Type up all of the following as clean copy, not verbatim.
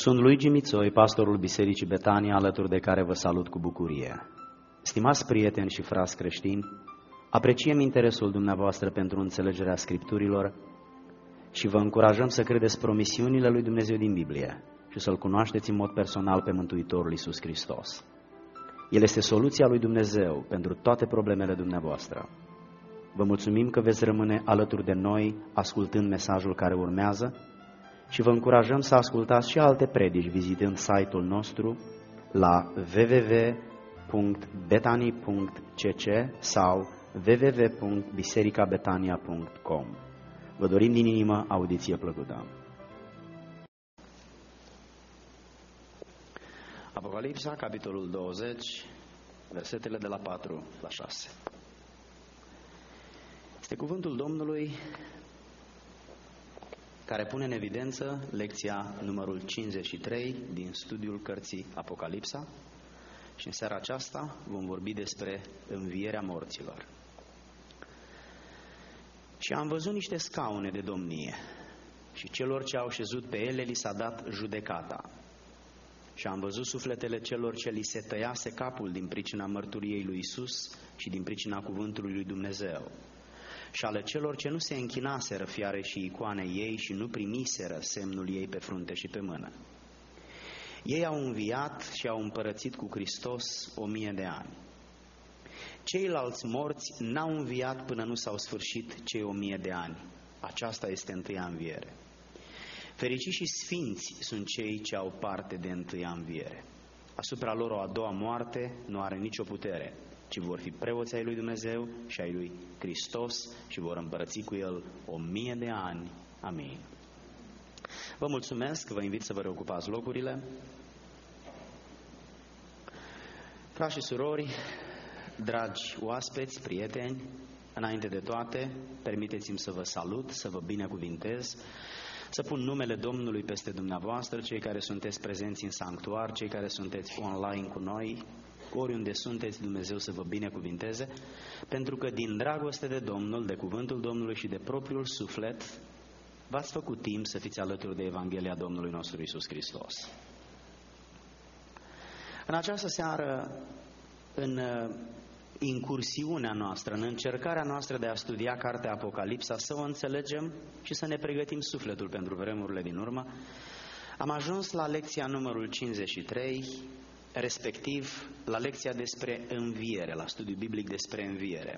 Sunt Luigi Mițoi, pastorul Bisericii Betania, alături de care vă salut cu bucurie. Stimați prieteni și frați creștini, apreciem interesul dumneavoastră pentru înțelegerea Scripturilor și vă încurajăm să credeți promisiunile lui Dumnezeu din Biblie și să-L cunoașteți în mod personal pe Mântuitorul Iisus Hristos. El este soluția lui Dumnezeu pentru toate problemele dumneavoastră. Vă mulțumim că veți rămâne alături de noi ascultând mesajul care urmează și vă încurajăm să ascultați și alte predici vizitând site-ul nostru la www.betani.cc sau www.bisericabetania.com. Vă dorim din inimă audiție plăcută. Apocalipsa, capitolul 20, versetele de la 4 la 6. Este cuvântul Domnului care pune în evidență lecția numărul 53 din studiul cărții Apocalipsa și în seara aceasta vom vorbi despre învierea morților. Și am văzut niște scaune de domnie și celor ce au șezut pe ele li s-a dat judecata. Și am văzut sufletele celor ce li se tăiase capul din pricina mărturiei lui Isus și din pricina cuvântului lui Dumnezeu. Și ale celor ce nu se închinaseră fiare și icoanei ei și nu primiseră semnul ei pe frunte și pe mână. Ei au înviat și au împărățit cu Hristos 1000 de ani. Ceilalți morți n-au înviat până nu s-au sfârșit cei 1000 de ani. Aceasta este întâia înviere. Fericiți și sfinți sunt cei ce au parte de întâia înviere. Asupra lor o a doua moarte nu are nicio putere, ci vor fi preoți ai lui Dumnezeu și ai lui Hristos și vor împărăți cu El 1000 de ani. Amin. Vă mulțumesc, vă invit să vă reocupați locurile. Frați și surori, dragi oaspeți, prieteni, înainte de toate, permiteți-mi să vă salut, să vă binecuvintez, să pun numele Domnului peste dumneavoastră, cei care sunteți prezenți în sanctuar, cei care sunteți online cu noi, oriunde sunteți, Dumnezeu să vă binecuvinteze, pentru că din dragoste de Domnul, de cuvântul Domnului și de propriul suflet, v-ați făcut timp să fiți alături de Evanghelia Domnului nostru Iisus Hristos. În această seară, în incursiunea noastră, în încercarea noastră de a studia cartea Apocalipsa, să o înțelegem și să ne pregătim sufletul pentru vremurile din urmă, am ajuns la lecția numărul 53, respectiv la lecția despre înviere, la studiul biblic despre înviere.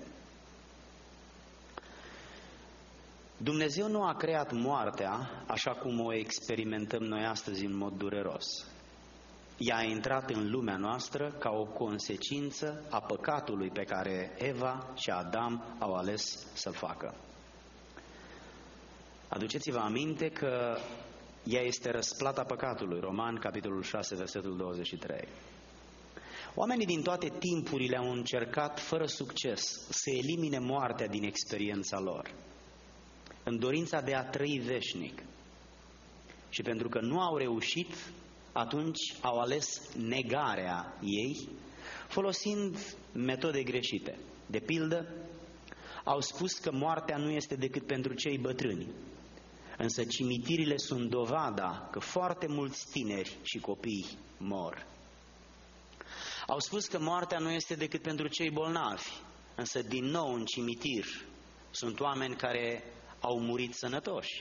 Dumnezeu nu a creat moartea așa cum o experimentăm noi astăzi în mod dureros. Ea a intrat în lumea noastră ca o consecință a păcatului pe care Eva și Adam au ales să-l facă. Aduceți-vă aminte că ea este răsplata păcatului, Roman, capitolul 6, versetul 23. Oamenii din toate timpurile au încercat fără succes să elimine moartea din experiența lor, în dorința de a trăi veșnic. Și pentru că nu au reușit, atunci au ales negarea ei, folosind metode greșite. De pildă, au spus că moartea nu este decât pentru cei bătrâni, însă cimitirile sunt dovada că foarte mulți tineri și copii mor. Au spus că moartea nu este decât pentru cei bolnavi, însă din nou în cimitir sunt oameni care au murit sănătoși.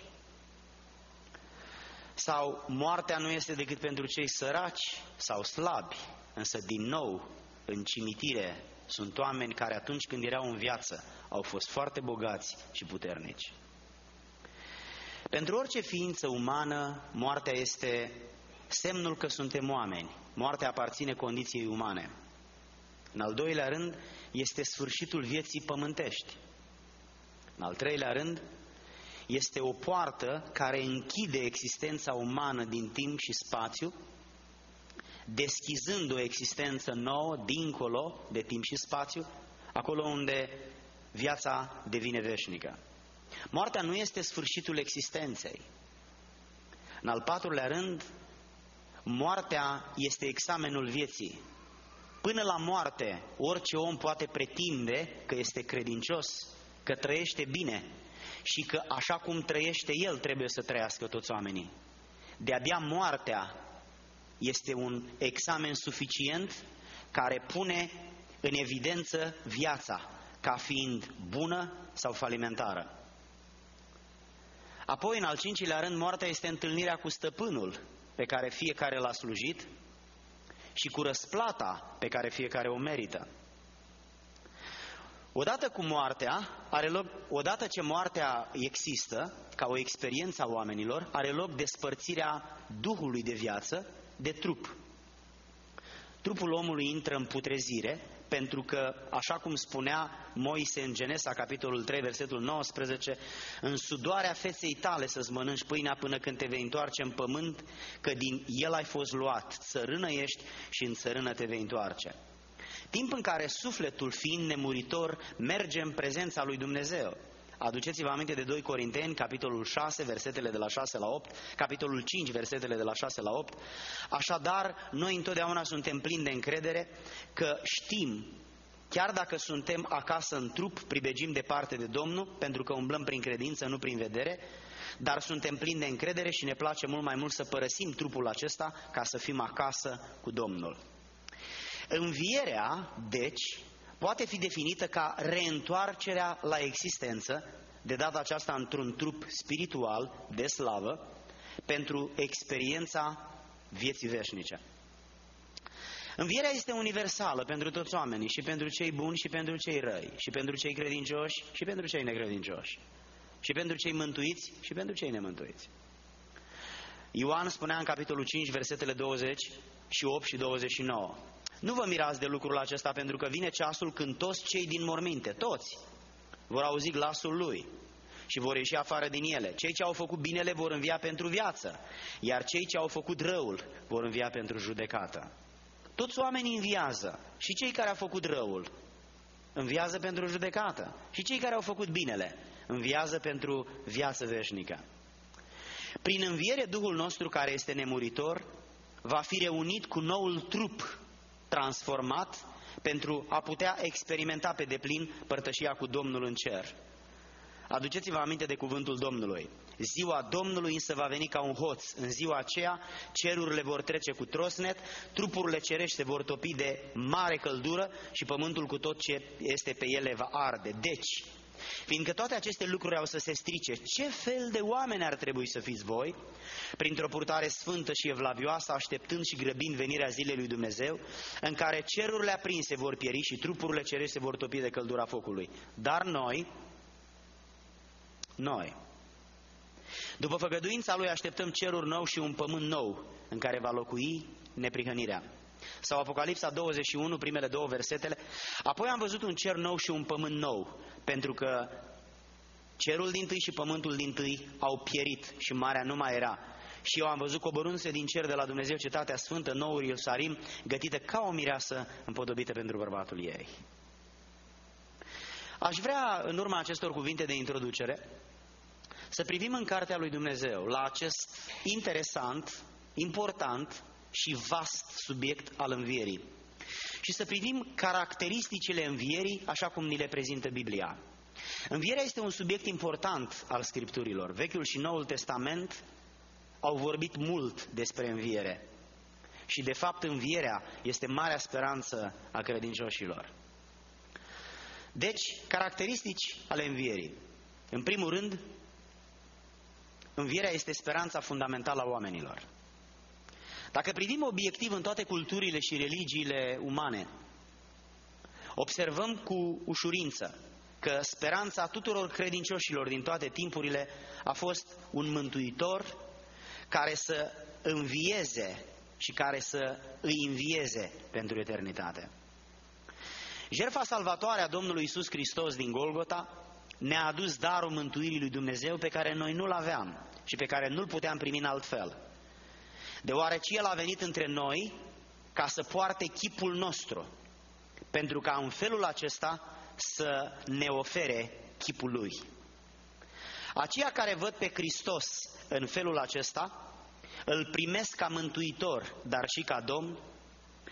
Sau moartea nu este decât pentru cei săraci sau slabi, însă din nou în cimitire sunt oameni care atunci când erau în viață au fost foarte bogați și puternici. Pentru orice ființă umană, moartea este semnul că suntem oameni. Moartea aparține condiției umane. În al doilea rând, este sfârșitul vieții pământești. În al treilea rând, este o poartă care închide existența umană din timp și spațiu, deschizând o existență nouă, dincolo de timp și spațiu, acolo unde viața devine veșnică. Moartea nu este sfârșitul existenței. În al patrulea rând, moartea este examenul vieții. Până la moarte, orice om poate pretinde că este credincios, că trăiește bine și că așa cum trăiește el trebuie să trăiască toți oamenii. De-abia moartea este un examen suficient care pune în evidență viața ca fiind bună sau falimentară. Apoi, în al cincilea rând, moartea este întâlnirea cu stăpânul pe care fiecare l-a slujit și cu răsplata pe care fiecare o merită. Odată ce moartea există, ca o experiență a oamenilor, are loc despărțirea Duhului de viață de trup. Trupul omului intră în putrezire, pentru că, așa cum spunea Moise în Genesa, capitolul 3, versetul 19, în sudoarea feței tale să-ți mănânci pâinea până când te vei întoarce în pământ, că din el ai fost luat, țărână ești și în țărână te vei întoarce. Timp în care sufletul, fiind nemuritor, merge în prezența lui Dumnezeu. Aduceți-vă aminte de 2 Corinteni, capitolul 6, versetele de la 6 la 8, capitolul 5, versetele de la 6 la 8. Așadar, noi întotdeauna suntem plini de încredere că știm, chiar dacă suntem acasă în trup, pribegim departe de Domnul, pentru că umblăm prin credință, nu prin vedere, dar suntem plini de încredere și ne place mult mai mult să părăsim trupul acesta ca să fim acasă cu Domnul. Învierea, deci, poate fi definită ca reîntoarcerea la existență, de data aceasta într-un trup spiritual de slavă, pentru experiența vieții veșnice. Învierea este universală pentru toți oamenii, și pentru cei buni și pentru cei răi, și pentru cei credincioși și pentru cei necredincioși, și pentru cei mântuiți și pentru cei nemântuiți. Ioan spunea în capitolul 5, versetele 28 și 29. Nu vă mirați de lucrul acesta, pentru că vine ceasul când toți cei din morminte, toți, vor auzi glasul lui și vor ieși afară din ele. Cei ce au făcut binele vor învia pentru viață, iar cei ce au făcut răul vor învia pentru judecată. Toți oamenii înviază, și cei care au făcut răul înviază pentru judecată, și cei care au făcut binele înviază pentru viață veșnică. Prin înviere, Duhul nostru, care este nemuritor, va fi reunit cu noul trup transformat pentru a putea experimenta pe deplin părtășia cu Domnul în cer. Aduceți-vă aminte de cuvântul Domnului. Ziua Domnului însă va veni ca un hoț. În ziua aceea cerurile vor trece cu trosnet, trupurile cerești se vor topi de mare căldură și pământul cu tot ce este pe ele va arde. Deci, fiindcă toate aceste lucruri au să se strice, ce fel de oameni ar trebui să fiți voi, printr-o purtare sfântă și evlavioasă, așteptând și grăbind venirea zilei lui Dumnezeu, în care cerurile aprinse vor pieri și trupurile cerești se vor topi de căldura focului. Dar noi, după făgăduința lui, așteptăm ceruri nou și un pământ nou, în care va locui neprihănirea. Sau Apocalipsa 21, primele 2 versetele. Apoi am văzut un cer nou și un pământ nou, pentru că cerul dintâi și pământul dintâi au pierit și marea nu mai era. Și eu am văzut coborându-se din cer de la Dumnezeu cetatea sfântă, noul Ierusalim, gătită ca o mireasă împodobită pentru bărbatul ei. Aș vrea, în urma acestor cuvinte de introducere, să privim în Cartea lui Dumnezeu la acest interesant, important și vast subiect al învierii. Și să privim caracteristicile învierii așa cum ni le prezintă Biblia. Învierea este un subiect important al Scripturilor. Vechiul și Noul Testament au vorbit mult despre înviere. Și de fapt învierea este marea speranță a credincioșilor. Deci, caracteristici ale învierii. În primul rând, învierea este speranța fundamentală a oamenilor. Dacă privim obiectiv în toate culturile și religiile umane, observăm cu ușurință că speranța tuturor credincioșilor din toate timpurile a fost un mântuitor care să învieze și care să îi învieze pentru eternitate. Jertfa salvatoare a Domnului Iisus Hristos din Golgota ne-a adus darul mântuirii lui Dumnezeu pe care noi nu-l aveam și pe care nu-l puteam primi în altfel. Deoarece El a venit între noi ca să poarte chipul nostru, pentru ca în felul acesta să ne ofere chipul Lui. Aceia care văd pe Hristos în felul acesta, îl primesc ca mântuitor, dar și ca Domn,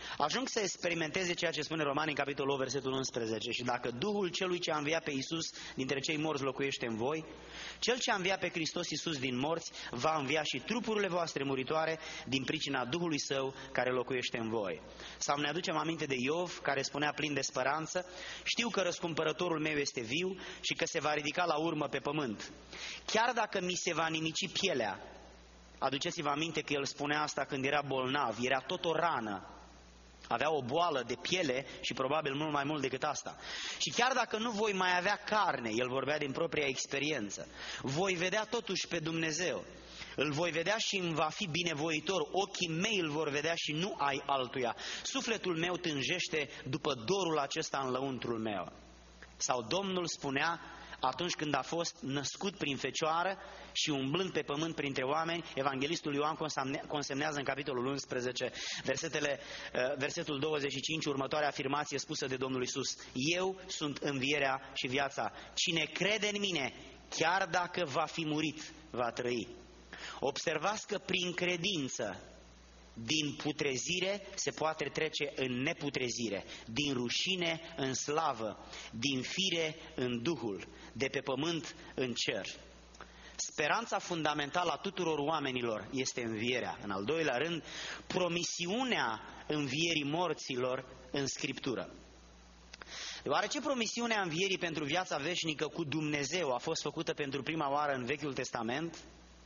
ajung să experimenteze ceea ce spune Romani în capitolul 8, versetul 11. Și dacă Duhul celui ce a înviat pe Iisus dintre cei morți locuiește în voi, cel ce a înviat pe Hristos Iisus din morți va învia și trupurile voastre muritoare din pricina Duhului Său care locuiește în voi. Sau ne aducem aminte de Iov, care spunea plin de speranță: știu că răscumpărătorul meu este viu și că se va ridica la urmă pe pământ. Chiar dacă mi se va nimici pielea, aduceți-vă aminte că el spunea asta când era bolnav, era tot o rană, avea o boală de piele și probabil mult mai mult decât asta. Și chiar dacă nu voi mai avea carne, el vorbea din propria experiență, voi vedea totuși pe Dumnezeu. Îl voi vedea și îmi va fi binevoitor, ochii mei îl vor vedea și nu ai altuia. Sufletul meu tânjește după dorul acesta în lăuntrul meu. Sau Domnul spunea atunci când a fost născut prin fecioară și umblând pe pământ printre oameni, evanghelistul Ioan consemnează în capitolul 11, versetul 25, următoarea afirmație spusă de Domnul Iisus: eu sunt învierea și viața. Cine crede în mine, chiar dacă va fi murit, va trăi. Observați că prin credință din putrezire se poate trece în neputrezire, din rușine în slavă, din fire în Duhul, de pe pământ în cer. Speranța fundamentală a tuturor oamenilor este învierea. În al doilea rând, promisiunea învierii morților în Scriptură. Deoarece promisiunea învierii pentru viața veșnică cu Dumnezeu a fost făcută pentru prima oară în Vechiul Testament,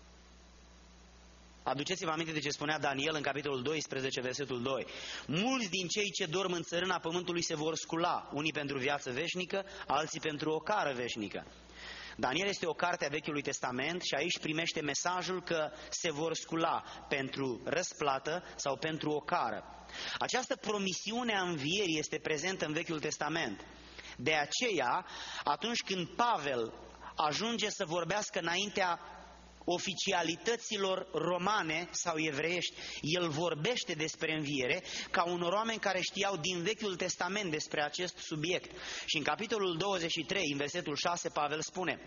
aduceți-vă aminte de ce spunea Daniel în capitolul 12, versetul 2. Mulți din cei ce dorm în țărâna pământului se vor scula, unii pentru viață veșnică, alții pentru o cară veșnică. Daniel este o carte a Vechiului Testament și aici primește mesajul că se vor scula pentru răsplată sau pentru o cară. Această promisiune a învierii este prezentă în Vechiul Testament. De aceea, atunci când Pavel ajunge să vorbească înaintea oficialităților romane sau evreiești, el vorbește despre înviere ca unor oameni care știau din Vechiul Testament despre acest subiect. Și în capitolul 23, în versetul 6, Pavel spune: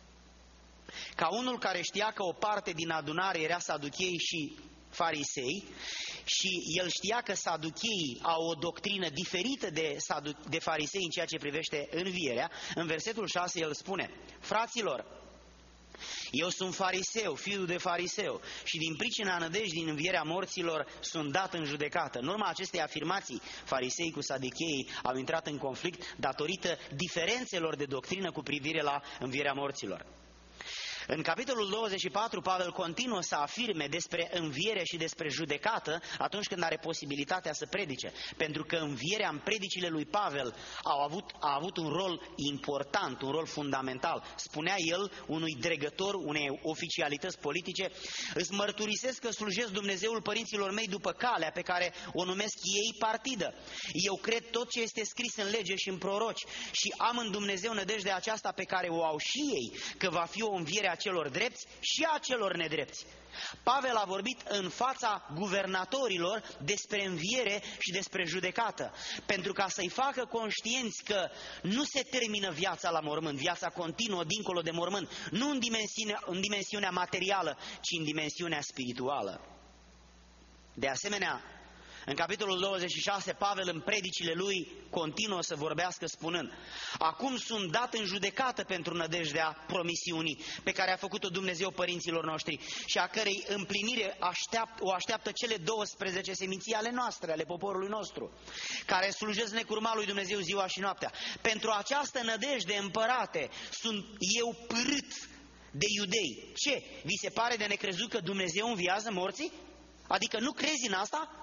ca unul care știa că o parte din adunare era saduchei și farisei, și el știa că saducheii au o doctrină diferită de farisei în ceea ce privește învierea, în versetul 6 el spune: fraților, eu sunt fariseu, fiul de fariseu, și din pricina nădejdii din învierea morților sunt dat în judecată. În urma acestei afirmații, farisei cu saducheii au intrat în conflict datorită diferențelor de doctrină cu privire la învierea morților. În capitolul 24, Pavel continuă să afirme despre înviere și despre judecată atunci când are posibilitatea să predice. Pentru că învierea în predicile lui Pavel a avut un rol important, un rol fundamental. Spunea el unui dregător, unei oficialități politice: îți mărturisesc că slujesc Dumnezeul părinților mei după calea pe care o numesc ei partidă. Eu cred tot ce este scris în lege și în proroci și am în Dumnezeu nădejdea aceasta pe care o au și ei, că va fi o înviere a celor drepți și a celor nedrepți. Pavel a vorbit în fața guvernatorilor despre înviere și despre judecată, pentru ca să-i facă conștienți că nu se termină viața la mormânt, viața continuă dincolo de mormânt, nu în dimensiunea materială, ci în dimensiunea spirituală. De asemenea, în capitolul 26, Pavel în predicile lui continuă să vorbească spunând: acum sunt dat în judecată pentru nădejdea promisiunii pe care a făcut-o Dumnezeu părinților noștri și a cărei împlinire o așteaptă cele 12 seminții ale noastre, ale poporului nostru, care slujesc necurma lui Dumnezeu ziua și noaptea. Pentru această nădejde, împărate, sunt eu pârât de iudei. Ce? Vi se pare de necrezut că Dumnezeu înviază morții? Adică nu crezi în asta?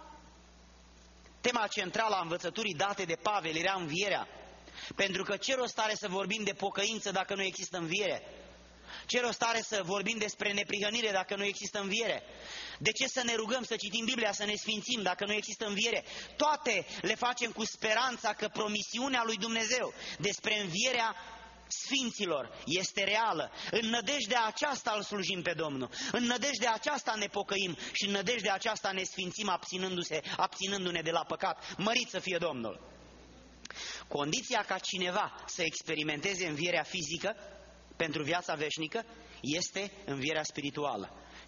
Tema centrală a învățăturii date de Pavel era învierea. Pentru că ce rost are să vorbim de pocăință dacă nu există înviere? Ce rost are să vorbim despre neprihănire dacă nu există înviere? De ce să ne rugăm, să citim Biblia, să ne sfințim dacă nu există înviere? Toate le facem cu speranța că promisiunea lui Dumnezeu despre învierea sfinților este reală. În nădejdea aceasta îl slujim pe Domnul, în nădejdea aceasta ne pocăim și în nădejdea aceasta ne sfințim abținându-ne de la păcat. Mărit să fie Domnul! Condiția ca cineva să experimenteze învierea fizică pentru viața veșnică este învierea spirituală.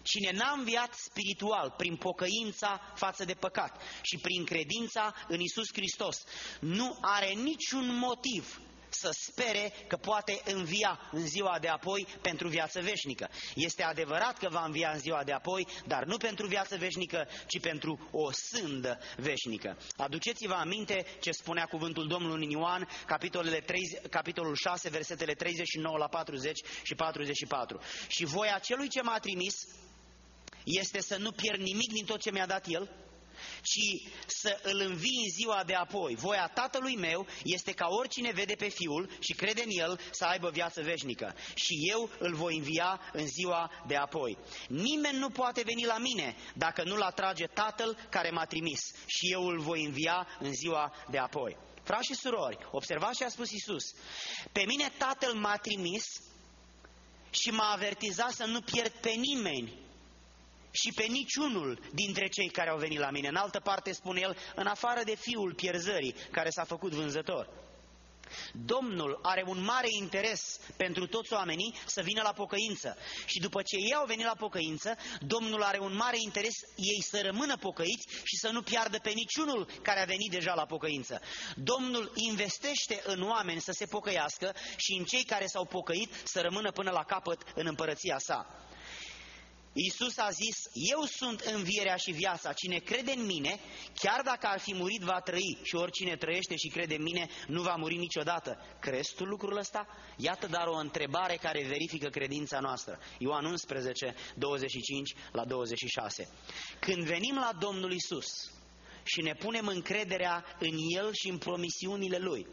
Cine n-a înviat spiritual prin pocăința față de păcat și prin credința în Iisus Hristos, nu are niciun motiv să spere că poate învia în ziua de apoi pentru viață veșnică. Este adevărat că va învia în ziua de apoi, dar nu pentru viață veșnică, ci pentru o sândă veșnică. Aduceți-vă aminte ce spunea cuvântul Domnului în Ioan, capitolul 6, versetele 39 la 40 și 44. Și voia celui ce m-a trimis este să nu pierd nimic din tot ce mi-a dat El, ci să îl învii în ziua de apoi. Voia Tatălui meu este ca oricine vede pe Fiul și crede în El să aibă viață veșnică. Și eu îl voi învia în ziua de apoi. Nimeni nu poate veni la mine dacă nu-l atrage Tatăl care m-a trimis. Și eu îl voi învia în ziua de apoi. Frați și surori, observați ce a spus Iisus. Pe mine Tatăl m-a trimis și m-a avertizat să nu pierd pe nimeni și pe niciunul dintre cei care au venit la mine. În altă parte spune El, în afară de Fiul pierzării, care s-a făcut vânzător. Domnul are un mare interes pentru toți oamenii să vină la pocăință. Și după ce ei au venit la pocăință, Domnul are un mare interes ei să rămână pocăiți și să nu piardă pe niciunul care a venit deja la pocăință. Domnul investește în oameni să se pocăiască și în cei care s-au pocăit să rămână până la capăt în împărăția sa. Iisus a zis, eu sunt învierea și viața, cine crede în mine, chiar dacă ar fi murit, va trăi, și oricine trăiește și crede în mine, nu va muri niciodată. Crezi tu lucrul ăsta? Iată dar o întrebare care verifică credința noastră. Ioan 11, 25 la 26. Când venim la Domnul Iisus și ne punem încrederea în El și în promisiunile Lui,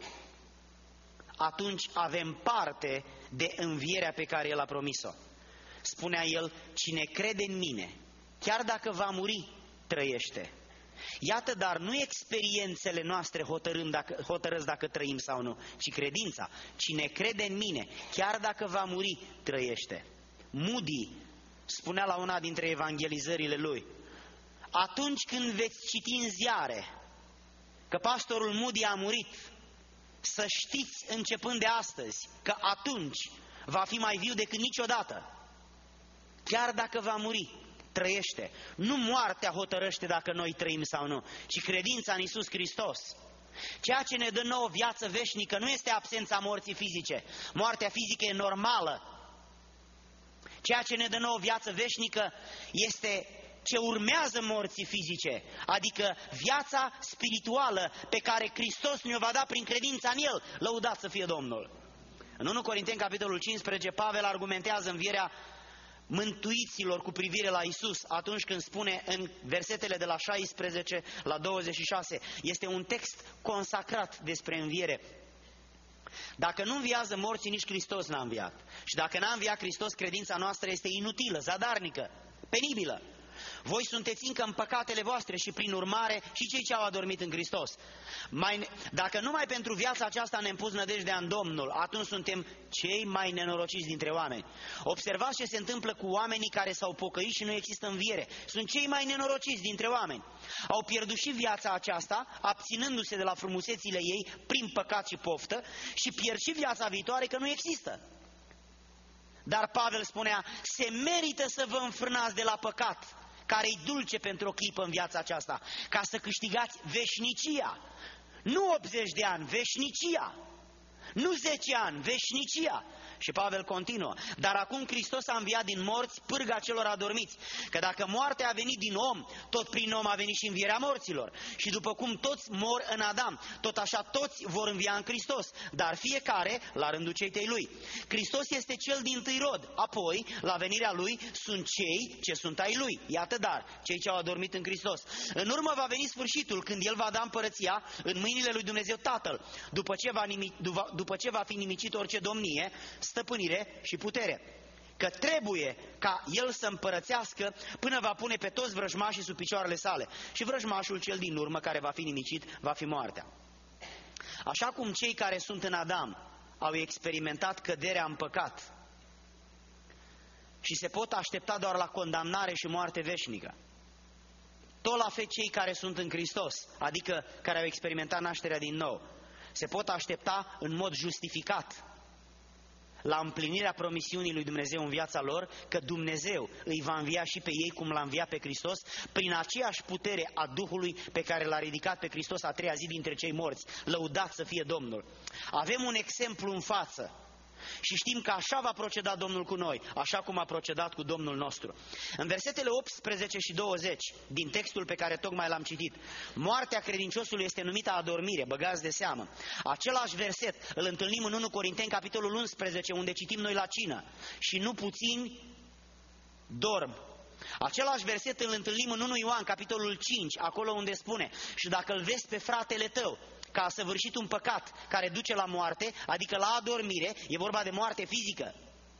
atunci avem parte de învierea pe care El a promis-o. Spunea El, cine crede în mine, chiar dacă va muri, trăiește. Iată, dar nu experiențele noastre hotărăsc dacă trăim sau nu, ci credința. Cine crede în mine, chiar dacă va muri, trăiește. Moody spunea la una dintre evangelizările lui, atunci când veți citi în ziare că pastorul Moody a murit, să știți începând de astăzi că atunci va fi mai viu decât niciodată. Chiar dacă va muri, trăiește. Nu moartea hotărăște dacă noi trăim sau nu, ci credința în Iisus Hristos. Ceea ce ne dă nouă viață veșnică nu este absența morții fizice. Moartea fizică e normală. Ceea ce ne dă nouă viață veșnică este ce urmează morții fizice, adică viața spirituală pe care Hristos ne-o va da prin credința în El. Lăudat să fie Domnul! În 1 Corinteni, capitolul 15, Pavel argumentează învierea mântuiților cu privire la Iisus atunci când spune în versetele de la 16 la 26. Este un text consacrat despre înviere. Dacă nu înviază morții, nici Hristos n-a înviat. Și dacă n-a înviat Hristos, credința noastră este inutilă, zadarnică, penibilă. Voi sunteți încă în păcatele voastre și prin urmare și cei ce au adormit în Hristos. Dacă numai pentru viața aceasta ne-am pus nădejdea în Domnul, atunci suntem cei mai nenorociți dintre oameni. Observați ce se întâmplă cu oamenii care s-au pocăit și nu există înviere. Sunt cei mai nenorociți dintre oameni. Au pierdut și viața aceasta, abținându-se de la frumusețile ei prin păcat și poftă, și pierd și viața viitoare că nu există. Dar Pavel spunea, se merită să vă înfrânați de la păcat, care-i dulce pentru o clipă în viața aceasta, ca să câștigați veșnicia. Nu 80 de ani, veșnicia. Nu 10 ani, veșnicia. Și Pavel continuă, dar acum Hristos a înviat din morți pârga celor adormiți, că dacă moartea a venit din om, tot prin om a venit și învierea morților. Și după cum toți mor în Adam, tot așa toți vor învia în Hristos, dar fiecare la rândul cetei lui. Hristos este cel dintâi rod, apoi, la venirea lui, sunt cei ce sunt ai lui. Iată dar, cei ce au adormit în Hristos. În urmă va veni sfârșitul, când El va da împărăția în mâinile lui Dumnezeu Tatăl, după ce va fi nimicit orice domnie, stăpânire și putere. Că trebuie ca El să împărățească până va pune pe toți vrăjmașii sub picioarele sale. Și vrăjmașul cel din urmă care va fi nimicit va fi moartea. Așa cum cei care sunt în Adam au experimentat căderea în păcat și se pot aștepta doar la condamnare și moarte veșnică, tot la fel cei care sunt în Hristos, adică care au experimentat nașterea din nou, se pot aștepta în mod justificat la împlinirea promisiunii lui Dumnezeu în viața lor, că Dumnezeu îi va învia și pe ei cum l-a înviat pe Hristos, prin aceeași putere a Duhului pe care l-a ridicat pe Hristos a treia zi dintre cei morți. Lăudat să fie Domnul! Avem un exemplu în față și știm că așa va proceda Domnul cu noi, așa cum a procedat cu Domnul nostru. În versetele 18 și 20 din textul pe care tocmai l-am citit, moartea credinciosului este numită adormire, băgați de seamă. Același verset îl întâlnim în 1 Corinteni, capitolul 11, unde citim noi la cină: și nu puțini dorm. Același verset îl întâlnim în 1 Ioan, capitolul 5, acolo unde spune: și dacă îl vezi pe fratele tău că a săvârșit un păcat care duce la moarte, adică la adormire, e vorba de moarte fizică.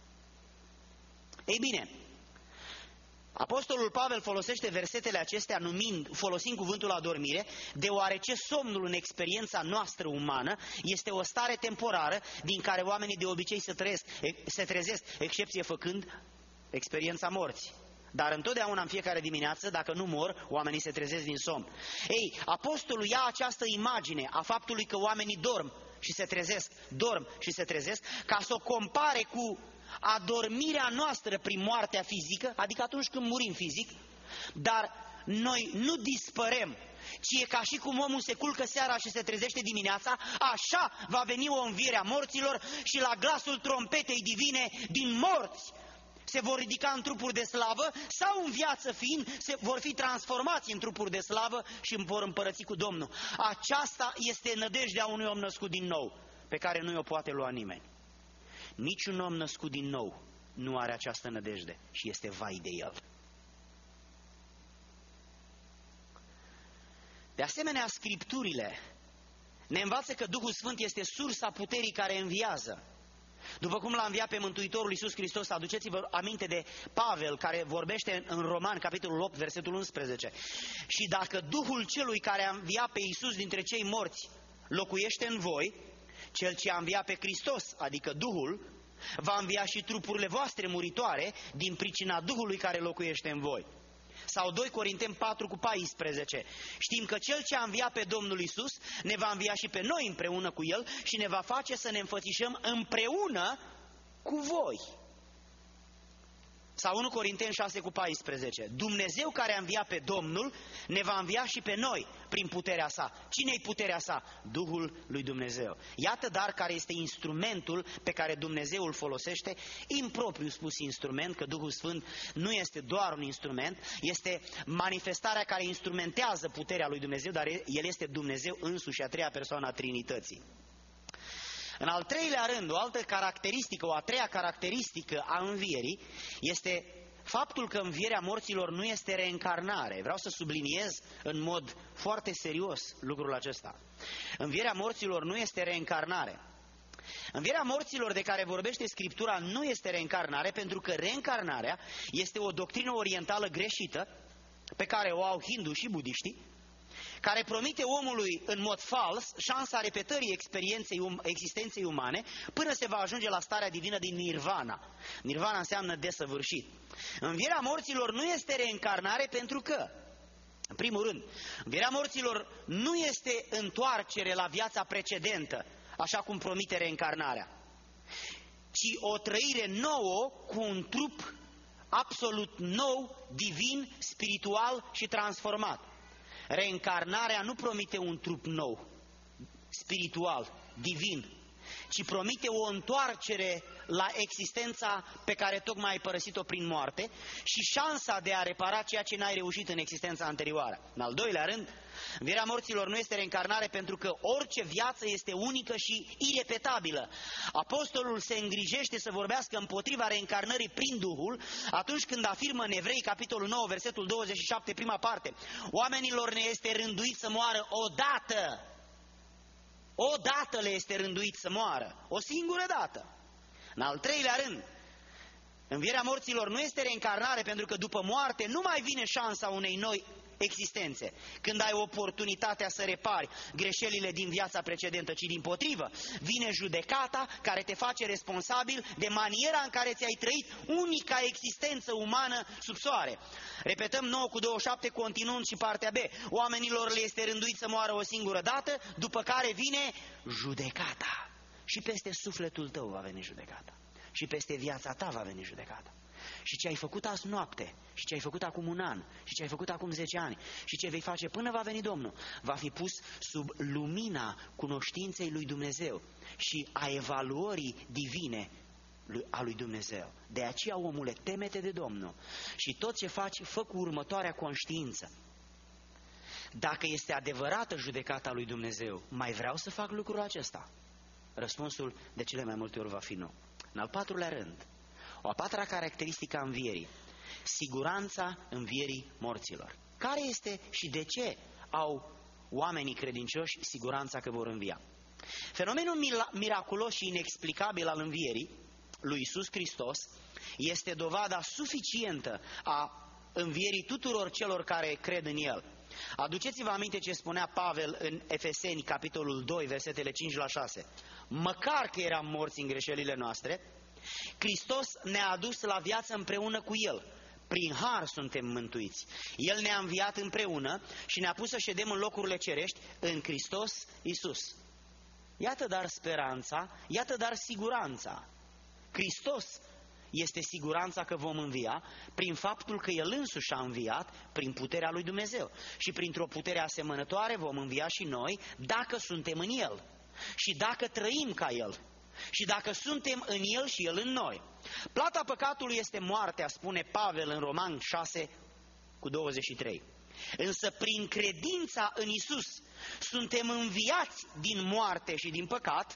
Ei bine, apostolul Pavel folosește versetele acestea folosind cuvântul adormire, deoarece somnul în experiența noastră umană este o stare temporară din care oamenii de obicei se trezesc, excepție făcând experiența morții. Dar întotdeauna, în fiecare dimineață, dacă nu mor, oamenii se trezesc din somn. Ei, apostolul ia această imagine a faptului că oamenii dorm și se trezesc, dorm și se trezesc, ca să o compare cu adormirea noastră prin moartea fizică, adică atunci când murim fizic, dar noi nu dispărem, ci e ca și cum omul se culcă seara și se trezește dimineața, așa va veni o înviere a morților și la glasul trompetei divine din morți se vor ridica în trupuri de slavă sau în viață fiind vor fi transformați în trupuri de slavă și vor împărăți cu Domnul. Aceasta este nădejdea unui om născut din nou, pe care nu o poate lua nimeni. Niciun om născut din nou nu are această nădejde și este vai de el. De asemenea, Scripturile ne învață că Duhul Sfânt este sursa puterii care înviază. După cum l-a înviat pe Mântuitorul Iisus Hristos, aduceți-vă aminte de Pavel, care vorbește în Romani, capitolul 8, versetul 11. Și dacă Duhul celui care a înviat pe Iisus dintre cei morți locuiește în voi, cel ce a înviat pe Hristos, adică Duhul, va învia și trupurile voastre muritoare din pricina Duhului care locuiește în voi. Sau 2 Corinteni 4 cu 14. Știm că Cel ce a înviat pe Domnul Iisus ne va învia și pe noi împreună cu El și ne va face să ne înfățișăm împreună cu voi. Sau 1 Corinteni 6 cu 14. Dumnezeu care a înviat pe Domnul ne va învia și pe noi prin puterea sa. Cine-i puterea sa? Duhul lui Dumnezeu. Iată dar care este instrumentul pe care Dumnezeu îl folosește, impropriu spus instrument, că Duhul Sfânt nu este doar un instrument, este manifestarea care instrumentează puterea lui Dumnezeu, dar El este Dumnezeu însuși, a treia persoană a Trinității. În al treilea rând, o altă caracteristică, o a treia caracteristică a învierii este faptul că învierea morților nu este reîncarnare. Vreau să subliniez în mod foarte serios lucrul acesta. Învierea morților nu este reîncarnare. Învierea morților de care vorbește Scriptura nu este reîncarnare, pentru că reîncarnarea este o doctrină orientală greșită pe care o au hindu și budiștii, care promite omului în mod fals șansa repetării existenței umane până se va ajunge la starea divină din nirvana. Nirvana înseamnă desăvârșit. Învierea morților nu este reîncarnare pentru că, în primul rând, învierea morților nu este întoarcere la viața precedentă, așa cum promite reîncarnarea, ci o trăire nouă cu un trup absolut nou, divin, spiritual și transformat. Reîncarnarea nu promite un trup nou, spiritual, divin, ci promite o întoarcere la existența pe care tocmai ai părăsit-o prin moarte și șansa de a repara ceea ce n-ai reușit în existența anterioară. În al doilea rând, învierea morților nu este reîncarnare pentru că orice viață este unică și irepetabilă. Apostolul se îngrijește să vorbească împotriva reîncarnării prin Duhul atunci când afirmă în Evrei, capitolul 9, versetul 27, prima parte: oamenilor ne este rânduit să moară odată. Odată le este rânduit să moară, o singură dată. În al treilea rând, învierea morților nu este reîncarnare pentru că după moarte nu mai vine șansa unei noi existențe, când ai oportunitatea să repari greșelile din viața precedentă, ci dimpotrivă, vine judecata care te face responsabil de maniera în care ți-ai trăit unica existență umană sub soare. Repetăm 9 cu 27, continuând și partea B. Oamenilor le este rânduit să moară o singură dată, după care vine judecata. Și peste sufletul tău va veni judecata. și peste viața ta va veni judecata. Și ce ai făcut azi noapte, și ce ai făcut acum un an, și ce ai făcut acum 10 ani, și ce vei face până va veni Domnul, va fi pus sub lumina cunoștinței lui Dumnezeu și a evaluării divine a lui Dumnezeu. De aceea, omule, teme-te de Domnul și tot ce faci, fă cu următoarea conștiință. Dacă este adevărată judecata lui Dumnezeu, mai vreau să fac lucrul acesta? Răspunsul de cele mai multe ori va fi nu. În al patrulea rând, o a patra caracteristică a învierii, siguranța învierii morților. Care este și de ce au oamenii credincioși siguranța că vor învia? Fenomenul miraculos și inexplicabil al învierii lui Iisus Hristos este dovada suficientă a învierii tuturor celor care cred în El. Aduceți-vă aminte ce spunea Pavel în Efeseni, capitolul 2, versetele 5 la 6. Măcar că eram morți în greșelile noastre, Hristos ne-a adus la viață împreună cu El. Prin har suntem mântuiți. El ne-a înviat împreună și ne-a pus să ședem în locurile cerești în Hristos Iisus. Iată dar speranța, iată dar siguranța. Hristos este siguranța că vom învia prin faptul că El însuși a înviat prin puterea lui Dumnezeu. Și printr-o putere asemănătoare vom învia și noi dacă suntem în El și dacă trăim ca El și dacă suntem în El și El în noi. Plata păcatului este moartea, spune Pavel în Roman 6 cu 23. Însă prin credința în Iisus suntem înviați din moarte și din păcat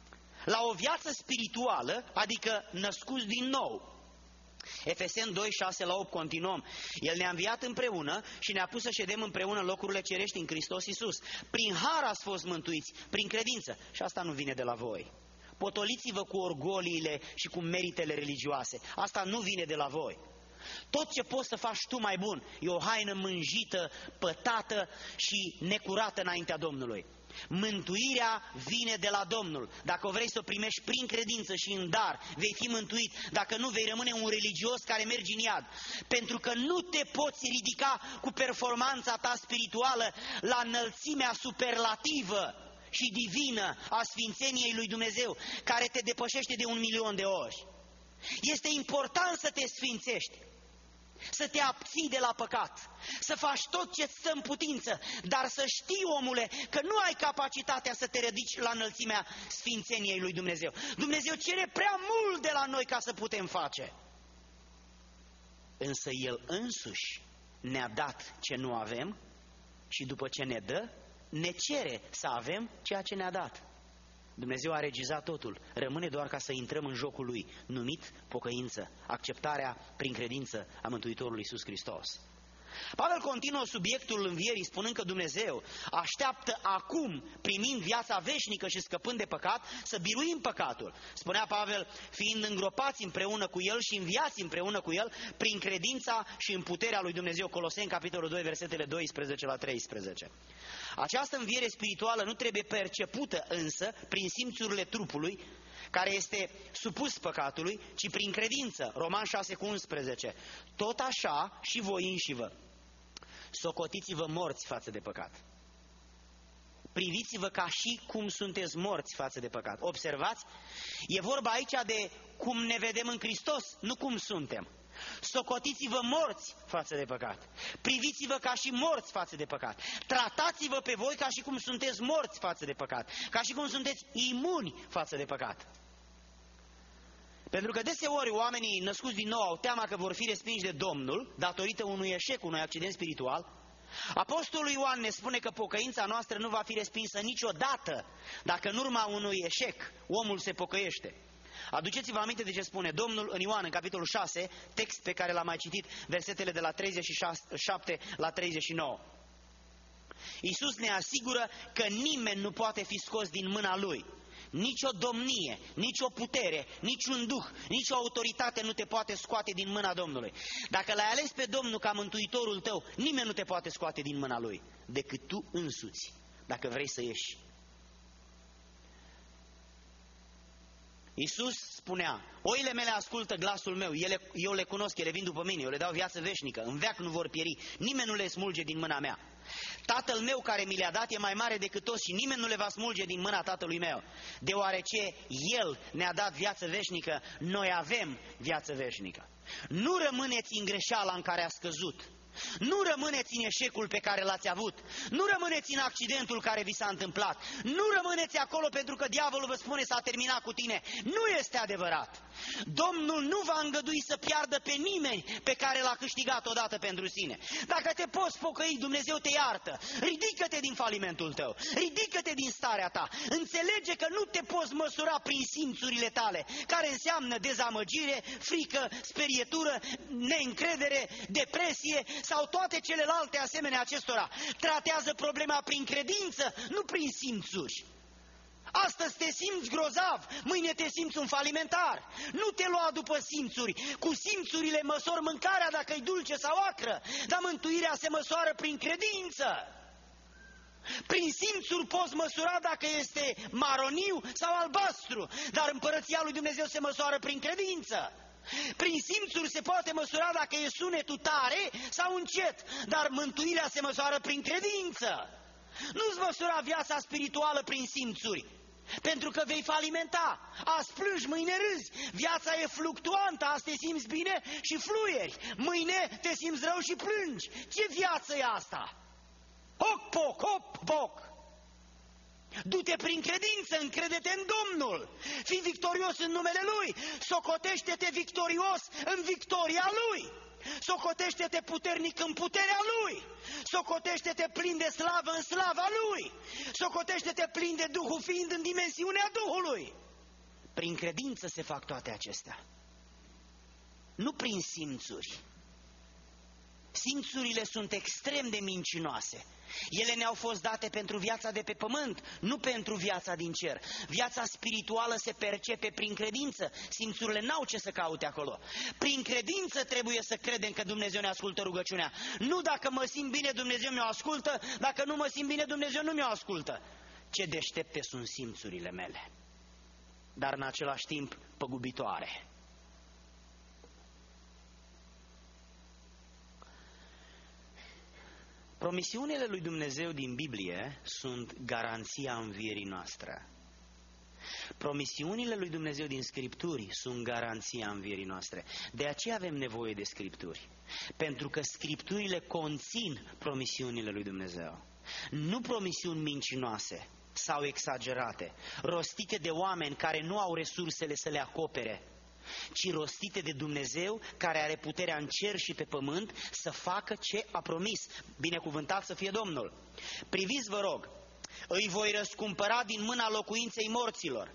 la o viață spirituală, adică născuți din nou. Efeseni 2, 6 la 8 continuăm. El ne-a înviat împreună și ne-a pus să ședem împreună în locurile cerești în Hristos Iisus. Prin har ați fost mântuiți, prin credință. Și asta nu vine de la voi. Potoliți-vă cu orgoliile și cu meritele religioase. Asta nu vine de la voi. Tot ce poți să faci tu mai bun e o haină mânjită, pătată și necurată înaintea Domnului. Mântuirea vine de la Domnul. Dacă o vrei să o primești prin credință și în dar, vei fi mântuit. Dacă nu, vei rămâne un religios care merge în iad. Pentru că nu te poți ridica cu performanța ta spirituală la înălțimea superlativă și divină a sfințeniei lui Dumnezeu, care te depășește de 1.000.000 de ori. Este important să te sfințești, să te abții de la păcat, să faci tot ce îți stă în putință, dar să știi, omule, că nu ai capacitatea să te ridici la înălțimea sfințeniei lui Dumnezeu. Dumnezeu cere prea mult de la noi ca să putem face. Însă El însuși ne-a dat ce nu avem și după ce ne dă, ne cere să avem ceea ce ne-a dat. Dumnezeu a regizat totul, rămâne doar ca să intrăm în jocul Lui, numit pocăință, acceptarea prin credință a Mântuitorului Iisus Hristos. Pavel continuă subiectul învierii spunând că Dumnezeu așteaptă acum, primind viața veșnică și scăpând de păcat, să biruim păcatul. Spunea Pavel, fiind îngropați împreună cu El și înviați împreună cu El prin credința și în puterea lui Dumnezeu. Coloseni, capitolul 2, versetele 12 la 13. Această înviere spirituală nu trebuie percepută însă prin simțurile trupului, care este supus păcatului, ci prin credință. Roman 6 cu 11. Tot așa și voi înșivă. Socotiți-vă morți față de păcat. Priviți-vă ca și cum sunteți morți față de păcat. Observați? E vorba aici de cum ne vedem în Hristos, nu cum suntem. Socotiți-vă morți față de păcat. Priviți-vă ca și morți față de păcat. Tratați-vă pe voi ca și cum sunteți morți față de păcat. Ca și cum sunteți imuni față de păcat. Pentru că deseori oamenii născuți din nou au teama că vor fi respinși de Domnul datorită unui eșec, unui accident spiritual. Apostolul Ioan ne spune că pocăința noastră nu va fi respinsă niciodată dacă în urma unui eșec omul se pocăiește. Aduceți-vă aminte de ce spune Domnul în Ioan, în capitolul 6, text pe care l-am mai citit, versetele de la 37 la 39. Iisus ne asigură că nimeni nu poate fi scos din mâna Lui. Nici o domnie, nici o putere, nici un duh, nici o autoritate nu te poate scoate din mâna Domnului. Dacă l-ai ales pe Domnul ca mântuitorul tău, nimeni nu te poate scoate din mâna Lui, decât tu însuți, dacă vrei să ieși. Iisus spunea, oile mele ascultă glasul meu, eu le cunosc, ele vin după mine, eu le dau viață veșnică, în veac nu vor pieri, nimeni nu le smulge din mâna mea. Tatăl meu care mi le-a dat e mai mare decât toți și nimeni nu le va smulge din mâna Tatălui meu. Deoarece El ne-a dat viață veșnică, noi avem viață veșnică. Nu rămâneți în greșeala în care a scăzut. Nu rămâneți în eșecul pe care l-ați avut. Nu rămâneți în accidentul care vi s-a întâmplat. Nu rămâneți acolo pentru că diavolul vă spune s-a terminat cu tine. Nu este adevărat. Domnul nu va îngădui să piardă pe nimeni pe care l-a câștigat odată pentru sine. Dacă te poți pocăi, Dumnezeu te iartă. Ridică-te din falimentul tău. Ridică-te din starea ta. Înțelege că nu te poți măsura prin simțurile tale, care înseamnă dezamăgire, frică, sperietură, neîncredere, depresie sau toate celelalte asemenea acestora. Tratează problema prin credință, nu prin simțuri. Astăzi te simți grozav, mâine te simți un falimentar. Nu te lua după simțuri. Cu simțurile măsori mâncarea dacă e dulce sau acră, dar mântuirea se măsoară prin credință. Prin simțuri poți măsura dacă este maroniu sau albastru, dar împărăția lui Dumnezeu se măsoară prin credință. Prin simțuri se poate măsura dacă e sunetul tare sau încet, dar mântuirea se măsoară prin credință. Nu-ți măsura viața spirituală prin simțuri, pentru că vei falimenta. Azi plângi, mâine râzi. Viața e fluctuantă, azi te simți bine și fluieri, mâine te simți rău și plângi. Ce viață e asta? Hoc-poc, hop-poc. Du-te prin credință, încrede-te în Domnul, fii victorios în numele Lui, socotește-te victorios în victoria Lui, socotește-te puternic în puterea Lui, socotește-te plin de slavă în slava Lui, socotește-te plin de Duhul fiind în dimensiunea Duhului. Prin credință se fac toate acestea, nu prin simțuri. Simțurile sunt extrem de mincinoase. Ele ne-au fost date pentru viața de pe pământ, nu pentru viața din cer. Viața spirituală se percepe prin credință. Simțurile n-au ce să caute acolo. Prin credință trebuie să credem că Dumnezeu ne ascultă rugăciunea. Nu dacă mă simt bine, Dumnezeu mi-o ascultă, dacă nu mă simt bine, Dumnezeu nu mi-o ascultă. Ce deștepte sunt simțurile mele, dar în același timp păgubitoare. Promisiunile lui Dumnezeu din Biblie sunt garanția învierii noastre. Promisiunile lui Dumnezeu din Scripturi sunt garanția învierii noastre. De aceea avem nevoie de Scripturi. Pentru că Scripturile conțin promisiunile lui Dumnezeu. Nu promisiuni mincinoase sau exagerate, rostite de oameni care nu au resursele să le acopere, ci rostite de Dumnezeu care are puterea în cer și pe pământ să facă ce a promis. Binecuvântat să fie Domnul. Priviți, vă rog, îi voi răscumpăra din mâna locuinței morților,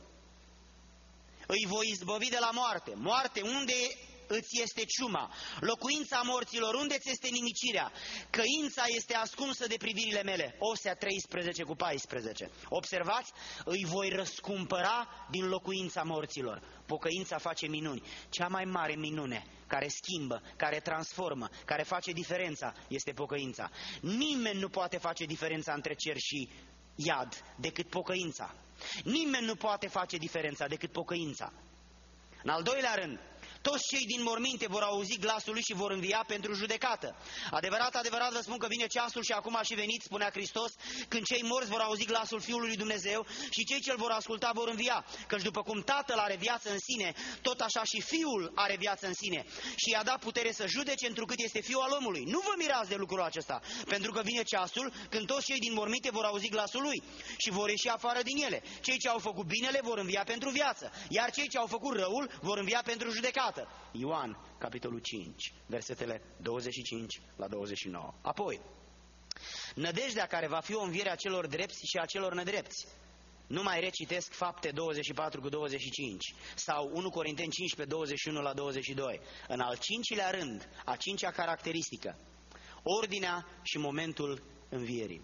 îi voi izbăvi de la moarte. Moarte, unde îți este ciuma? Locuința morților, unde ți este nimicirea? Căința este ascunsă de privirile mele. Osea 13:14. Observați? Îi voi răscumpăra din locuința morților. Pocăința face minuni. Cea mai mare minune care schimbă, care transformă, care face diferența este pocăința. Nimeni nu poate face diferența între cer și iad decât pocăința. Nimeni nu poate face diferența decât pocăința. În al doilea rând, toți cei din morminte vor auzi glasul lui și vor învia pentru judecată. Adevărat, adevărat vă spun că vine ceasul și acum a și venit, spunea Hristos, când cei morți vor auzi glasul Fiului lui Dumnezeu și cei ce îl vor asculta vor învia. Căci după cum Tatăl are viață în sine, tot așa și Fiul are viață în sine. Și i-a dat putere să judece întrucât este Fiul al omului. Nu vă mirați de lucrul acesta, pentru că vine ceasul când toți cei din morminte vor auzi glasul lui și vor ieși afară din ele. Cei ce au făcut binele vor învia pentru viață, iar cei ce au făcut răul vor învia pentru judecată. Ioan, capitolul 5, versetele 25 la 29. Apoi, nădejdea care va fi o înviere a celor drepți și a celor nedrepți. Nu mai recitesc Fapte 24:25 sau 1 Corinteni 15:21 la 22. În al cincilea rând, a cincea caracteristică, ordinea și momentul învierii.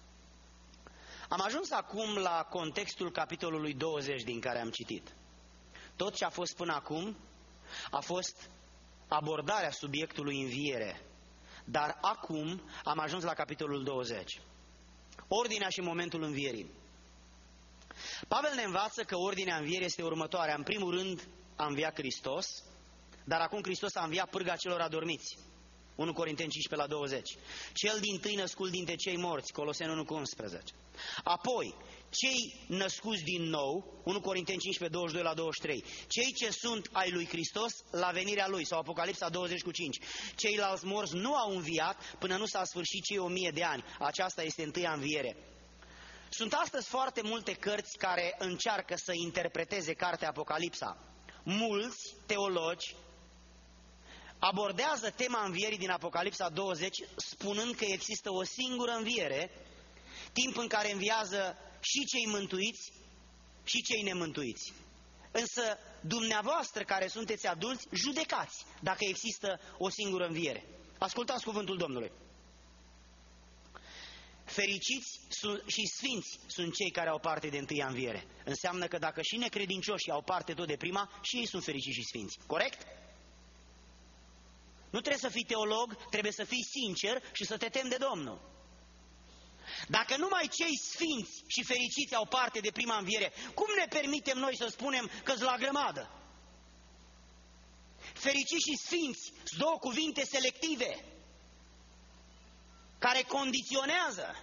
Am ajuns acum la contextul capitolului 20 din care am citit. Tot ce a fost până acum a fost abordarea subiectului înviere, dar acum am ajuns la capitolul 20. Ordinea și momentul învierii. Pavel ne învață că ordinea învierii este următoarea. În primul rând a înviat Hristos, dar acum Hristos a înviat pârga celor adormiți. 1 Corinteni 15:20. Cel dintâi născut dintre cei morți, Coloseni 1:11. Apoi, cei născuți din nou, 1 Corinteni 15:22-23. Cei ce sunt ai lui Hristos la venirea lui, sau Apocalipsa 20:5. Ceilalți morți nu au înviat până nu s-a sfârșit cei 1000 de ani. Aceasta este întâia înviere. Sunt astăzi foarte multe cărți care încearcă să interpreteze cartea Apocalipsa. Mulți teologi abordează tema învierii din Apocalipsa 20 spunând că există o singură înviere, timp în care înviază și cei mântuiți și cei nemântuiți. Însă dumneavoastră care sunteți adulți, judecați dacă există o singură înviere. Ascultați cuvântul Domnului. Fericiți și sfinți sunt cei care au parte de întâia înviere. Înseamnă că dacă și necredincioșii au parte tot de prima, și ei sunt fericiți și sfinți. Corect? Nu trebuie să fii teolog, trebuie să fii sincer și să te temi de Domnul. Dacă numai cei sfinți și fericiți au parte de prima înviere, cum ne permitem noi să spunem că-s la grămadă? Fericiți și sfinți sunt două cuvinte selective care condiționează.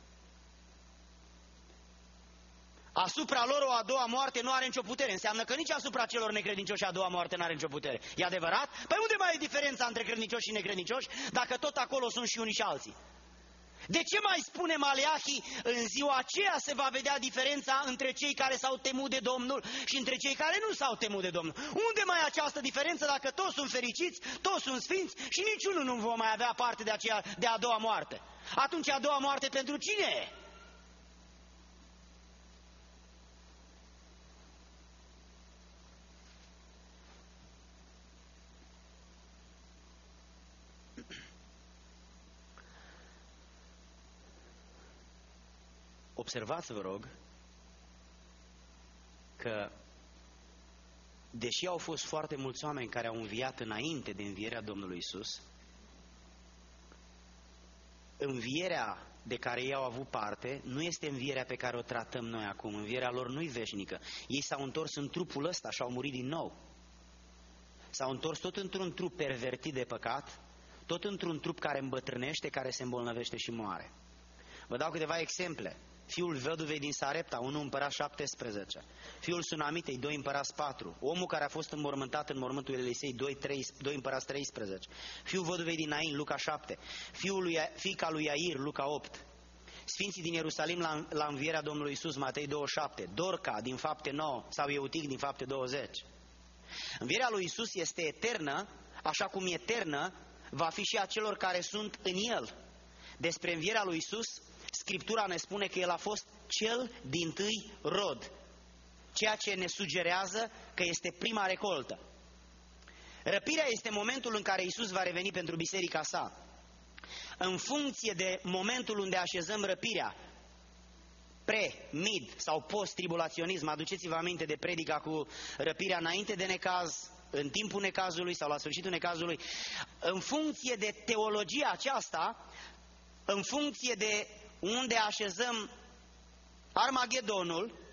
Asupra lor o a doua moarte nu are nicio putere. Înseamnă că nici asupra celor necredincioși a doua moarte nu are nicio putere. E adevărat? Păi unde mai e diferența între credincioși și necredincioși dacă tot acolo sunt și unii și alții? De ce mai spune Maleahii, în ziua aceea se va vedea diferența între cei care s-au temut de Domnul și între cei care nu s-au temut de Domnul? Unde mai e această diferență dacă toți sunt fericiți, toți sunt sfinți și niciunul nu va mai avea parte de a doua moarte? Atunci a doua moarte pentru cine e? Observați, vă rog, că deși au fost foarte mulți oameni care au înviat înainte de învierea Domnului Isus, învierea de care ei au avut parte nu este învierea pe care o tratăm noi acum. Învierea lor nu-i veșnică. Ei s-au întors în trupul ăsta și au murit din nou. S-au întors tot într-un trup pervertit de păcat, tot într-un trup care îmbătrânește, care se îmbolnăvește și moare. Vă dau câteva exemple. Fiul văduvei din Sarepta, 1 Împărați 17. Fiul Sunamitei, 2 Împărați 4. Omul care a fost înmormântat în mormântul Elisei, 2 Împărați 13. Fiul văduvei din Nain, Luca 7. Fiica lui Iair, Luca 8. Sfinții din Ierusalim la învierea Domnului Isus, Matei 27. Dorca din Fapte 9 sau Eutic din Fapte 20. Învierea lui Isus este eternă, așa cum eternă va fi și a celor care sunt în El. Despre învierea lui Isus, Scriptura ne spune că El a fost cel dintâi rod, ceea ce ne sugerează că este prima recoltă. Răpirea este momentul în care Iisus va reveni pentru biserica sa. În funcție de momentul unde așezăm răpirea, pre, mid sau post-tribulaționism, aduceți-vă aminte de predica cu răpirea înainte de necaz, în timpul necazului sau la sfârșitul necazului, în funcție de teologia aceasta, în funcție de unde așezăm Armagedonul,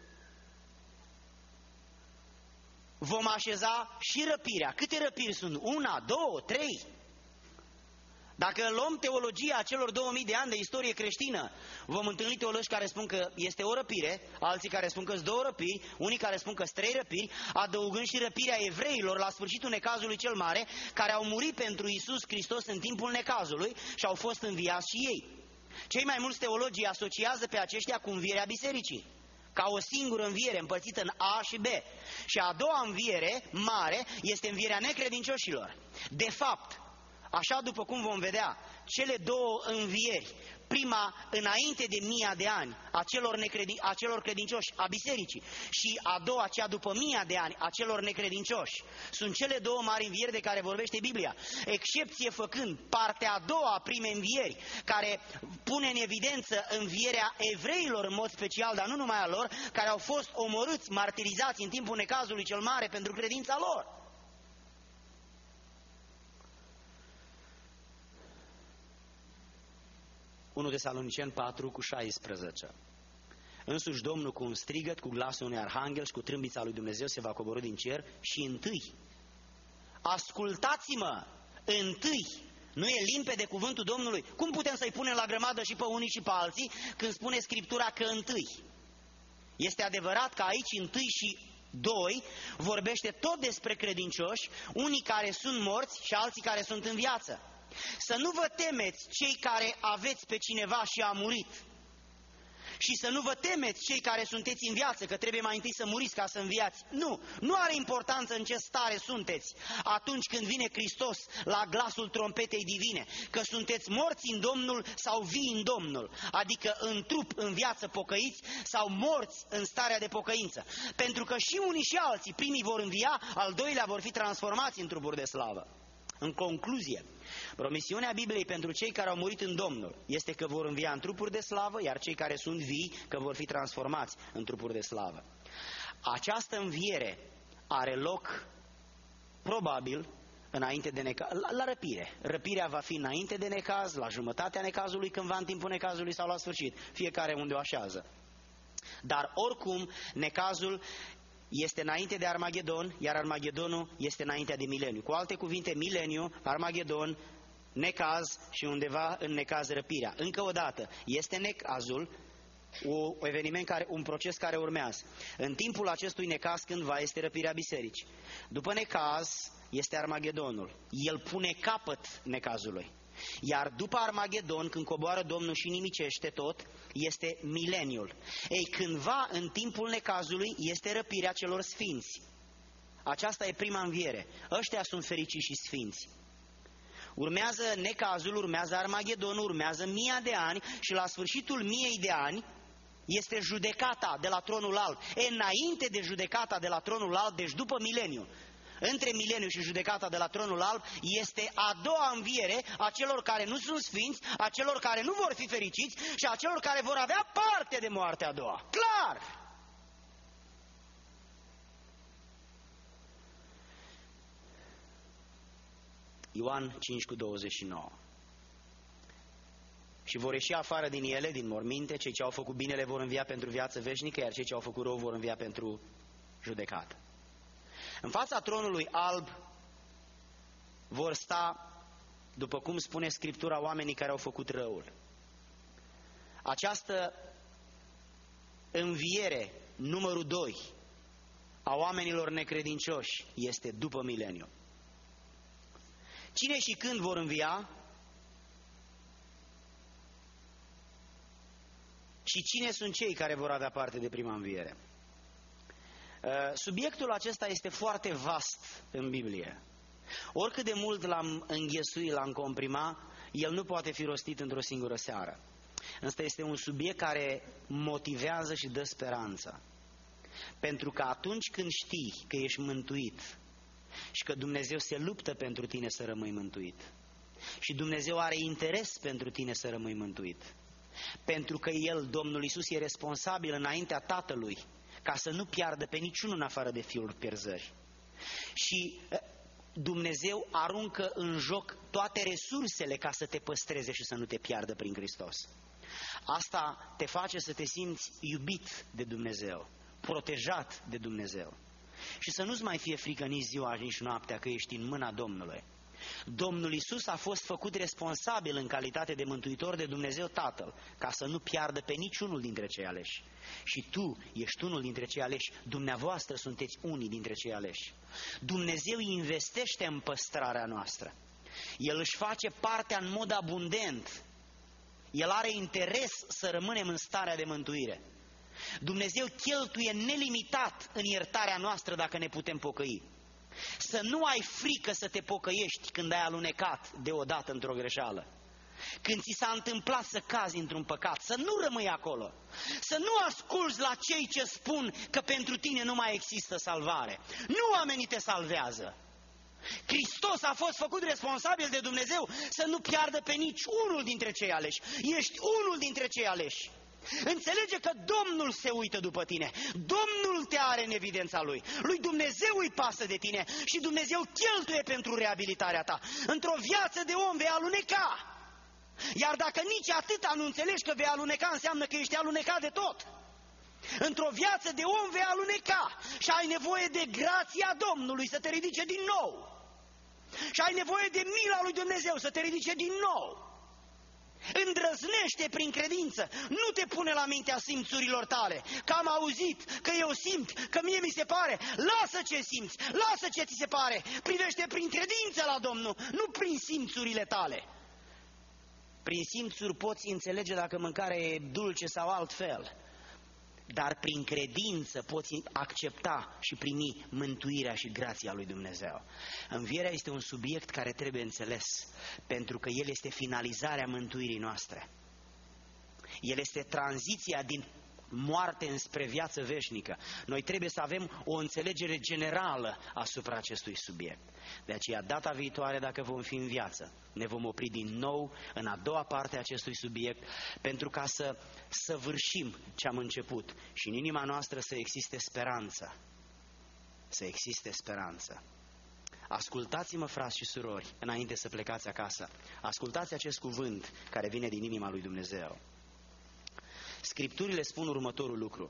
vom așeza și răpirea. Câte răpiri sunt? 1, 2, 3? Dacă luăm teologia celor 2000 de ani de istorie creștină, vom întâlni teologi care spun că este o răpire, alții care spun că sunt 2 răpiri, unii care spun că sunt 3 răpiri, adăugând și răpirea evreilor la sfârșitul necazului cel mare, care au murit pentru Iisus Hristos în timpul necazului și au fost înviați și ei. Cei mai mulți teologii asociază pe aceștia cu învierea bisericii, ca o singură înviere împărțită în A și B. Și a doua înviere mare este învierea necredincioșilor. De fapt, așa după cum vom vedea, cele două învieri, prima înainte de 1000 de ani a celor credincioși, a bisericii, și a doua, cea după 1000 de ani a celor necredincioși, sunt cele două mari învieri de care vorbește Biblia, excepție făcând partea a doua a primei învieri, care pune în evidență învierea evreilor în mod special, dar nu numai a lor, care au fost omorâți, martirizați în timpul necazului cel mare pentru credința lor. Tesaloniceni 4:16. Însuși Domnul cu un strigăt, cu glasul unui arhanghel și cu trâmbița lui Dumnezeu se va coborî din cer și întâi, ascultați-mă, întâi Nu e limpede cuvântul Domnului? Cum putem să-i punem la grămadă și pe unii și pe alții când spune Scriptura că întâi? Este adevărat că aici întâi și doi vorbește tot despre credincioși, unii care sunt morți și alții care sunt în viață. Să nu vă temeți cei care aveți pe cineva și a murit. Și să nu vă temeți cei care sunteți în viață, că trebuie mai întâi să muriți ca să înviați. Nu are importanță în ce stare sunteți atunci când vine Hristos la glasul trompetei divine, că sunteți morți în Domnul sau vii în Domnul, adică în trup, în viață pocăiți sau morți în starea de pocăință. Pentru că și unii și alții, primii vor învia, al doilea vor fi transformați în trupuri de slavă. În concluzie, promisiunea Bibliei pentru cei care au murit în Domnul este că vor învia în trupuri de slavă, iar cei care sunt vii că vor fi transformați în trupuri de slavă. Această înviere are loc probabil înainte de necaz, la răpire. Răpirea va fi înainte de necaz, la jumătatea necazului, cândva în timpul necazului sau la sfârșit, fiecare unde o așează. Dar oricum, necazul este înainte de Armagedon, iar Armagedonul este înaintea de mileniu. Cu alte cuvinte, mileniu, Armagedon, necaz și undeva în necaz răpirea. Încă o dată, este necazul, un proces care urmează. În timpul acestui necaz cândva este răpirea bisericii. După necaz este Armagedonul. El pune capăt necazului. Iar după Armagedon, când coboară Domnul și nimicește tot, este mileniul. Ei, cândva în timpul necazului este răpirea celor sfinți. Aceasta e prima înviere. Ăștia sunt fericiți și sfinți. Urmează necazul, urmează Armagedonul, urmează 1000 de ani și la sfârșitul 1000 de ani este judecata de la tronul alb. Înainte de judecata de la tronul alb, deci după mileniu, între mileniu și judecata de la tronul alb, este a doua înviere a celor care nu sunt sfinți, a celor care nu vor fi fericiți și a celor care vor avea parte de moartea a doua. Clar! Ioan 5:29. Și vor ieși afară din ele, din morminte, cei ce au făcut binele vor învia pentru viață veșnică, iar cei ce au făcut rău vor învia pentru judecată. În fața tronului alb vor sta, după cum spune Scriptura, oamenii care au făcut răul. Această înviere, numărul 2, a oamenilor necredincioși, este după mileniu. Cine și când vor învia? Și cine sunt cei care vor avea parte de prima înviere? Subiectul acesta este foarte vast în Biblie. Oricât de mult l-am înghesuit, l-am comprimat, el nu poate fi rostit într-o singură seară. Însă este un subiect care motivează și dă speranță. Pentru că atunci când știi că ești mântuit și că Dumnezeu se luptă pentru tine să rămâi mântuit și Dumnezeu are interes pentru tine să rămâi mântuit, pentru că El, Domnul Iisus, e responsabil înaintea Tatălui ca să nu piardă pe niciunul în afară de fiul pierzării. Și Dumnezeu aruncă în joc toate resursele ca să te păstreze și să nu te piardă prin Hristos. Asta te face să te simți iubit de Dumnezeu, protejat de Dumnezeu. Și să nu-ți mai fie frică nici ziua, nici noaptea că ești în mâna Domnului. Domnul Iisus a fost făcut responsabil în calitate de mântuitor de Dumnezeu Tatăl, ca să nu piardă pe niciunul dintre cei aleși. Și tu ești unul dintre cei aleși, dumneavoastră sunteți unii dintre cei aleși. Dumnezeu investește în păstrarea noastră. El își face partea în mod abundent. El are interes să rămânem în starea de mântuire. Dumnezeu cheltuie nelimitat în iertarea noastră dacă ne putem pocăi. Să nu ai frică să te pocăiești când ai alunecat deodată într-o greșeală. Când ți s-a întâmplat să cazi într-un păcat, să nu rămâi acolo. Să nu asculți la cei ce spun că pentru tine nu mai există salvare. Nu oamenii te salvează. Hristos a fost făcut responsabil de Dumnezeu să nu piardă pe nici unul dintre cei aleși. Ești unul dintre cei aleși. Înțelege că Domnul se uită după tine. Domnul te are în evidența Lui. Lui Dumnezeu îi pasă de tine și Dumnezeu cheltuie pentru reabilitarea ta. Într-o viață de om vei aluneca. Iar dacă nici atâta nu înțelegi că vei aluneca, înseamnă că ești alunecat de tot. Într-o viață de om vei aluneca și ai nevoie de grația Domnului să te ridice din nou. și ai nevoie de mila lui Dumnezeu să te ridice din nou. Îndrăznește prin credință, nu te pune la mintea simțurilor tale, că am auzit, că eu simt, că mie mi se pare. Lasă ce simți, lasă ce ți se pare, privește prin credință la Domnul, nu prin simțurile tale. Prin simțuri poți înțelege dacă mâncarea e dulce sau altfel, dar prin credință poți accepta și primi mântuirea și grația lui Dumnezeu. Învierea este un subiect care trebuie înțeles, pentru că el este finalizarea mântuirii noastre. El este tranziția din moarte înspre viață veșnică. Noi trebuie să avem o înțelegere generală asupra acestui subiect. De aceea, data viitoare, dacă vom fi în viață, ne vom opri din nou în a doua parte a acestui subiect, pentru ca să săvârșim ce am început și în inima noastră să existe speranță. Să existe speranță. Ascultați-mă, frați și surori, înainte să plecați acasă. Ascultați acest cuvânt care vine din inima lui Dumnezeu. Scripturile spun următorul lucru.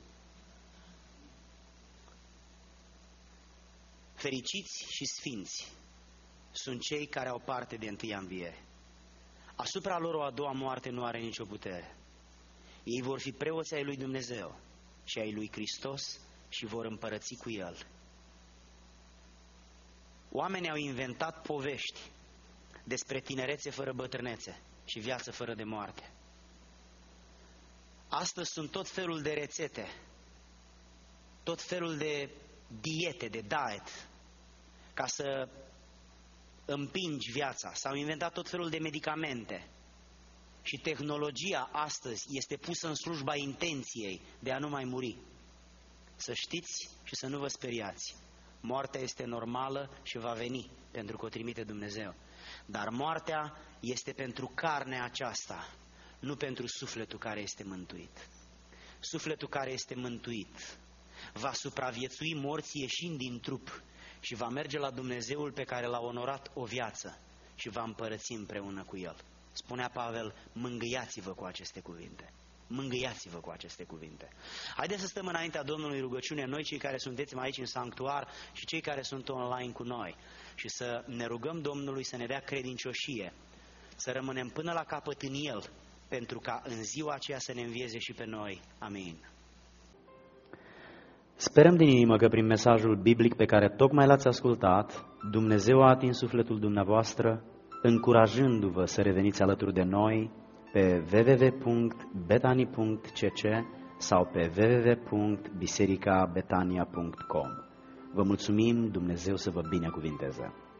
Fericiți și sfinți sunt cei care au parte de întâia înviere. Asupra lor o a doua moarte nu are nicio putere. Ei vor fi preoți ai lui Dumnezeu și ai lui Hristos și vor împărăți cu El. Oamenii au inventat povești despre tinerețe fără bătrânețe și viață fără de moarte. Astăzi sunt tot felul de rețete, tot felul de diete, de diet, ca să împingi viața. S-au inventat tot felul de medicamente și tehnologia astăzi este pusă în slujba intenției de a nu mai muri. Să știți și să nu vă speriați. Moartea este normală și va veni, pentru că o trimite Dumnezeu. Dar moartea este pentru carnea aceasta, nu pentru sufletul care este mântuit. Sufletul care este mântuit va supraviețui morții ieșind din trup și va merge la Dumnezeul pe care l-a onorat o viață și va împărăți împreună cu El. Spunea Pavel, mângâiați-vă cu aceste cuvinte. Mângâiați-vă cu aceste cuvinte. Haideți să stăm înaintea Domnului rugăciune, noi cei care sunteți aici în sanctuar și cei care sunt online cu noi, și să ne rugăm Domnului să ne dea credincioșie, să rămânem până la capăt în El, pentru ca în ziua aceea să ne învieze și pe noi. Amin. Sperăm din inimă că prin mesajul biblic pe care tocmai l-ați ascultat, Dumnezeu a atins sufletul dumneavoastră, încurajându-vă să reveniți alături de noi pe www.betani.cc sau pe www.bisericabetania.com. Vă mulțumim, Dumnezeu să vă binecuvinteze!